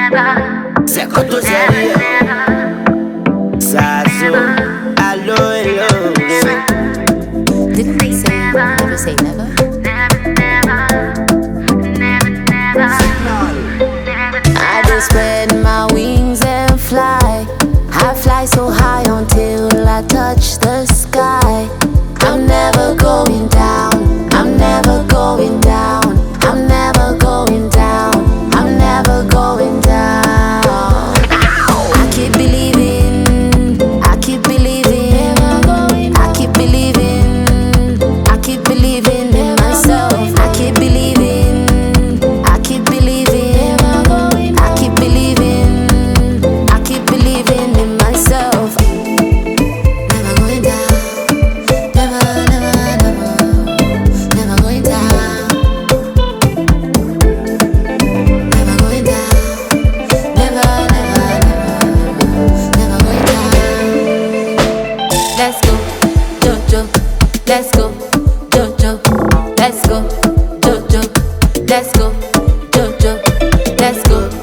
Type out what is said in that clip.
C'est quand on s'est ça zo, allo, hello. Didn't they say never say never? I just spread my wings and fly. I fly so high until I touch the sky. I'm never going down. I'm never going down. I'm never going down. I'm never going down. I keep believing. I keep believing. I keep believing. I keep believing in myself. I keep believing. I keep believing. I keep believing. I keep believing in myself. Never going down. Never, never, never. Never going down. Never going down. Never, never, never. Never going down. Let's go, Jojo. Let's go, Jojo. Let's go, Jojo. Let's go, Jojo. Let's go.